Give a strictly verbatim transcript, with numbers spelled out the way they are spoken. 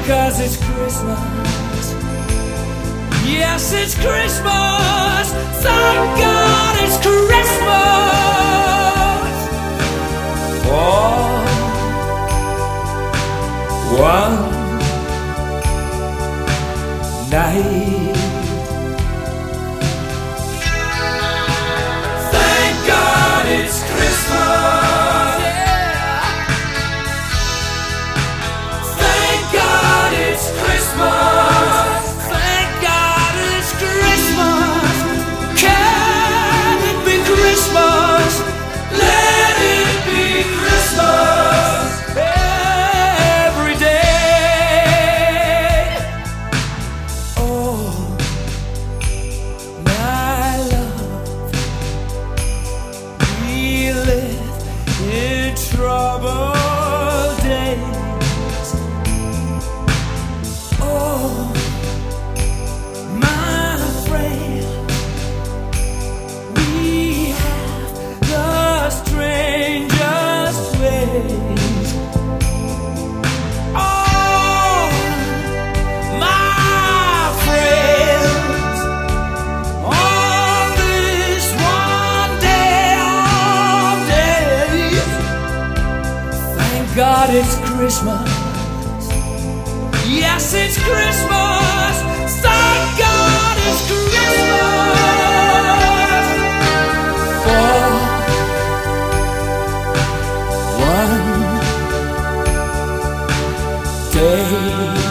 'cause it's Christmas. Yes, it's Christmas. Thank God it's Christmas. For one night. Thank God it's Christmas. Yeah. Thank God it's Christmas. Thank God it's Christmas. Can it be Christmas? Let it be Christmas every day. Oh, my love, we live in troubled days. Oh, my friend, we have the strangest ways. Oh, my friends, on this one day of days, thank God it's Christmas. Yes, it's Christmas. Thank God it's Christmas. For one day.